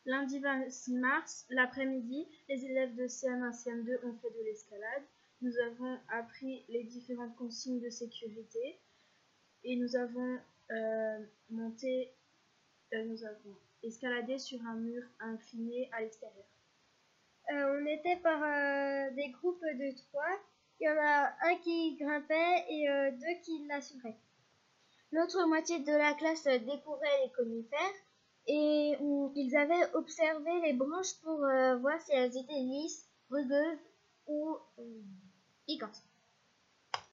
Lundi 26 mars, l'après-midi, les élèves de CM1, CM2 ont fait de l'escalade. Nous avons appris les différentes consignes de sécurité et nous avons escaladé sur un mur incliné à l'extérieur. On était par des groupes de 3. Il y en a un qui grimpait et 2 qui l'assuraient. L'autre moitié de la classe découvrait les conifères et ils avaient observé les branches pour voir si elles étaient lisses, rugueuses ou piquantes.